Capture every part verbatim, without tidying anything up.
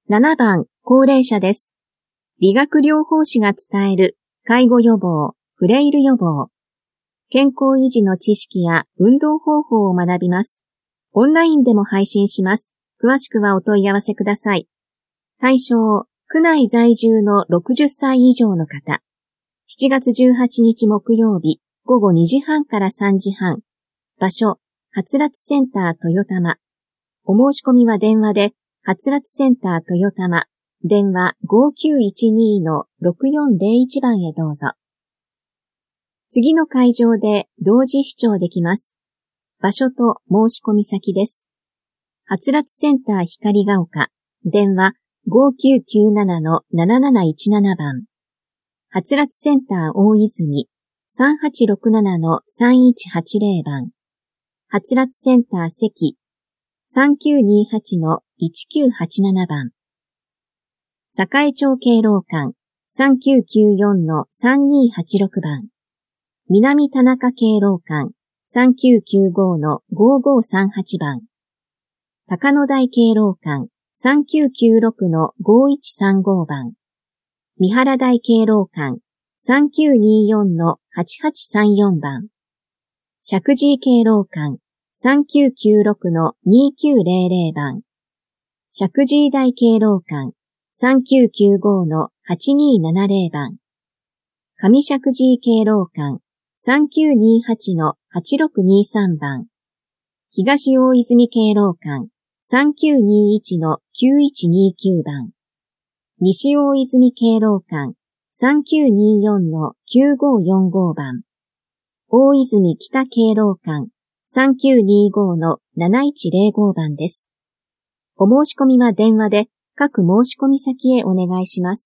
ななばん、高齢者です。理学療法士が伝える介護予防、フレイル予防。健康維持の知識や運動方法を学びます。オンラインでも配信します。詳しくはお問い合わせください。対象、区内在住のろくじゅっさい以上の方。しちがつじゅうはちにち木曜日、ごごにじはんからさんじはん。場所、はつらつセンター豊玉。お申し込みは電話で、はつらつセンター豊玉。電話 ごきゅういちに ろくよんぜろいち 番へどうぞ。次の会場で同時視聴できます。場所と申し込み先です。はつらつセンター光が丘。電話 ごきゅうきゅうなな なななないちなな 番。はつらつセンター大泉。さんはちろくなな さんいちはちぜろ 番。はつらつセンター関。さんきゅうにはち いちきゅうはちなな 番。栄町敬老館。さんきゅうきゅうよん さんにはちろく 番。南田中敬老館。さんきゅうきゅうご ごごさんはち 番。高野台敬老館。さんきゅうきゅうろく ごいちさんご 番。三原台敬老館。さんきゅうによん はちはちさんよん 番。石神井敬老館。さんきゅうきゅうろく にきゅうぜろぜろ 番。石神井台敬老館。さんきゅうきゅうご はちにななぜろ 番。上石神井敬老館。さんきゅうにはち はちろくにさん 番。東大泉敬老館。さんきゅうにいち きゅういちにきゅう 番。西大泉敬老館。さんきゅうによん きゅうごよんご 番。大泉北敬老館。さんきゅうにご なないちぜろご 番です。お申し込みは電話で各申し込み先へお願いします。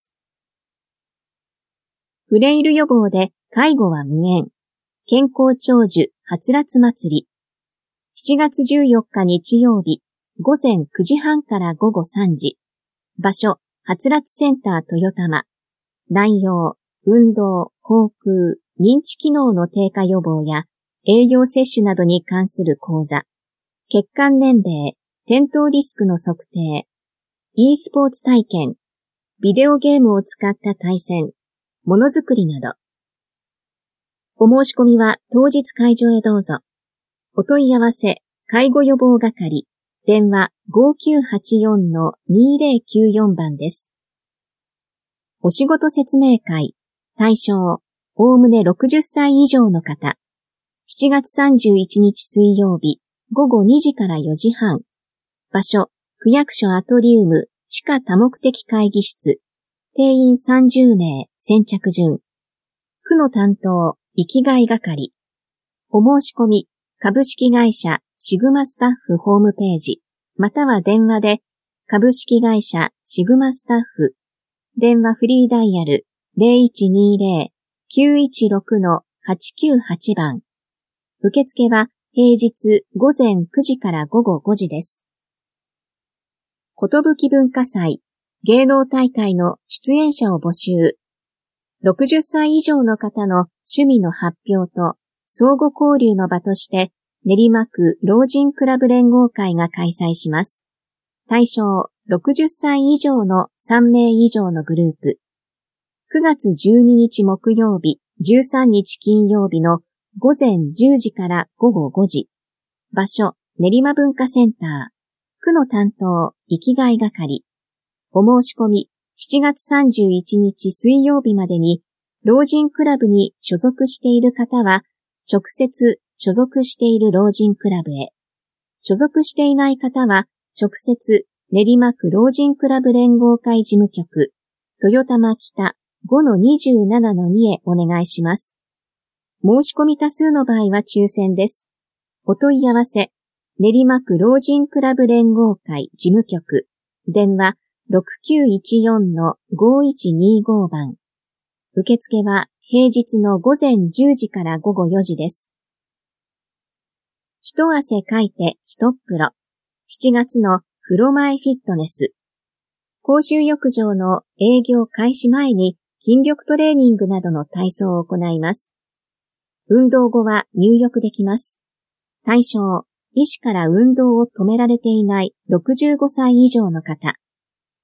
フレイル予防で介護は無縁。健康長寿はつらつ祭り。しちがつじゅうよっか日曜日、午前くじはんからごごさんじ。場所、はつらつセンター豊玉。内容、運動、口腔、認知機能の低下予防や栄養摂取などに関する講座。血管年齢、転倒リスクの測定。e スポーツ体験。ビデオゲームを使った対戦。ものづくりなど。お申し込みは当日会場へどうぞ。お問い合わせ、介護予防係。電話 ごきゅうはちよん にぜろきゅうよん 番です。お仕事説明会。対象、おおむねろくじゅっさい以上の方。しちがつさんじゅういちにち水曜日、ごごにじからよじはん。場所、区役所アトリウム地下多目的会議室。定員さんじゅうめい、先着順。区の担当、生きがい係。お申し込み、株式会社シグマスタッフホームページ、または電話で、株式会社シグマスタッフ、電話フリーダイヤル ゼロいちにぜろ きゅういちろく はちきゅうはち 番。受付は平日午前くじからごごごじです。ことぶき文化祭、芸能大会の出演者を募集。ろくじゅっさい以上の方の趣味の発表と相互交流の場として練馬区老人クラブ連合会が開催します。対象ろくじゅっさい以上のさんめい以上のグループ。くがつじゅうににち木曜日、じゅうさんにち金曜日のごぜんじゅうじからごごごじ。場所、練馬文化センター。区の担当、生きがい係。お申し込み、しちがつさんじゅういちにち水曜日までに、老人クラブに所属している方は、直接所属している老人クラブへ。所属していない方は、直接練馬区老人クラブ連合会事務局、豊玉北 ごのにじゅうななのに へお願いします。申し込み多数の場合は抽選です。お問い合わせ、練馬区老人クラブ連合会事務局、電話 ろくきゅういちよん ごいちにご 番。受付は平日の午前じゅうじからごごよじです。一汗かいて一っ風呂。しちがつの風呂前フィットネス。公衆浴場の営業開始前に筋力トレーニングなどの体操を行います。運動後は入浴できます。対象、医師から運動を止められていないろくじゅうごさい以上の方。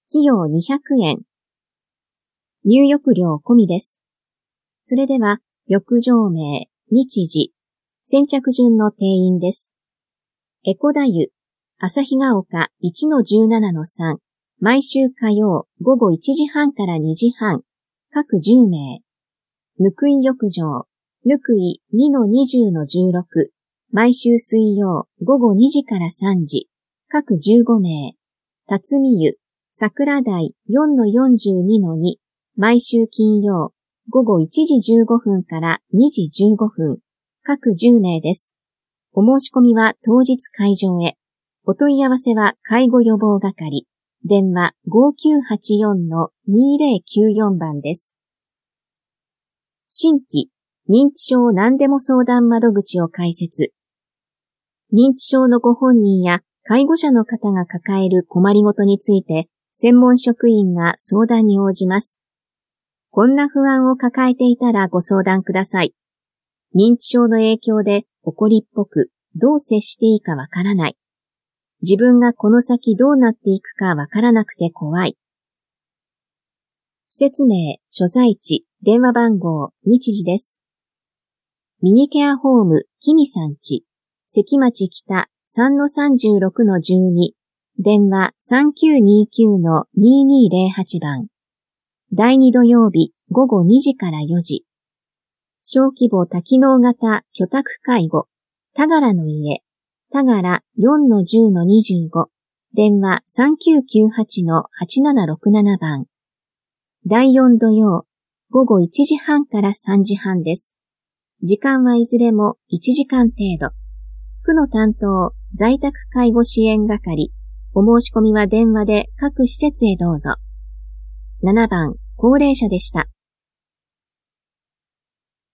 費用にひゃくえん。入浴料込みです。それでは、浴場名、日時、先着順の定員です。エコダ湯、旭ヶ丘 いちのじゅうななのさん、毎週火曜午後いちじはんからにじはん、各じゅうめい。ぬくい浴場、ぬくい にのにじゅうのじゅうろく、毎週水曜午後にじからさんじ、各じゅうごめい。辰巳湯、桜台 よんのよんじゅうにのに、毎週金曜午後いちじじゅうごふんからにじじゅうごふん、各じゅうめいです。お申し込みは当日会場へ。お問い合わせは介護予防係。電話 ごきゅうはちよんのにぜろきゅうよん 番です。新規、認知症何でも相談窓口を開設。認知症のご本人や介護者の方が抱える困りごとについて、専門職員が相談に応じます。こんな不安を抱えていたらご相談ください。認知症の影響で怒りっぽく、どう接していいかわからない。自分がこの先どうなっていくかわからなくて怖い。施設名、所在地、電話番号、日時です。ミニケアホーム、きみさんち、関町北 さんのさんじゅうろくのじゅうに、電話 さんきゅうにきゅうのににぜろはち 番。だいに土曜日、午後にじからよじ。小規模多機能型居宅介護、田柄の家、田柄 よんのじゅうのにじゅうご、電話 さんきゅうきゅうはちのはちななろくなな 番。だいよん土曜、午後いちじはんからさんじはんです。時間はいずれもいちじかん程度。区の担当、在宅介護支援係。お申し込みは電話で各施設へどうぞ。ななばん、高齢者でした。